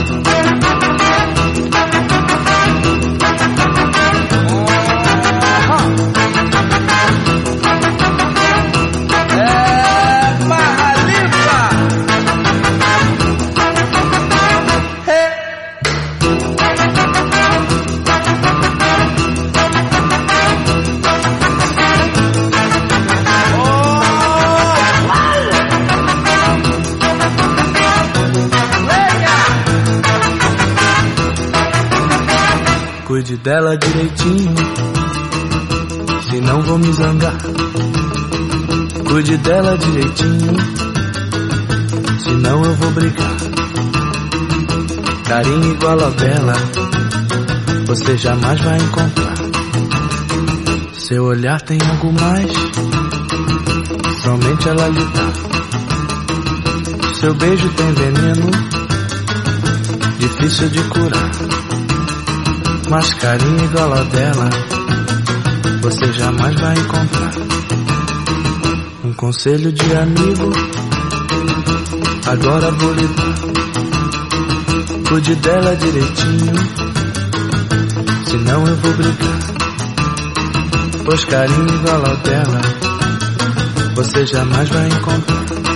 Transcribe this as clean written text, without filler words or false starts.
Cuide dela direitinho, senão vou me zangar. Cuide dela direitinho, senão eu vou brigar. Carinho igual a dela, você jamais vai encontrar. Seu olhar tem algo mais, somente ela lhe dá. Seu beijo tem veneno, difícil de curar. Mas carinho igual a dela, você jamais vai encontrar. Um conselho de amigo, agora vou lhe dar. Cuide dela direitinho, senão eu vou brigar. Pois carinho igual a dela, você jamais vai encontrar.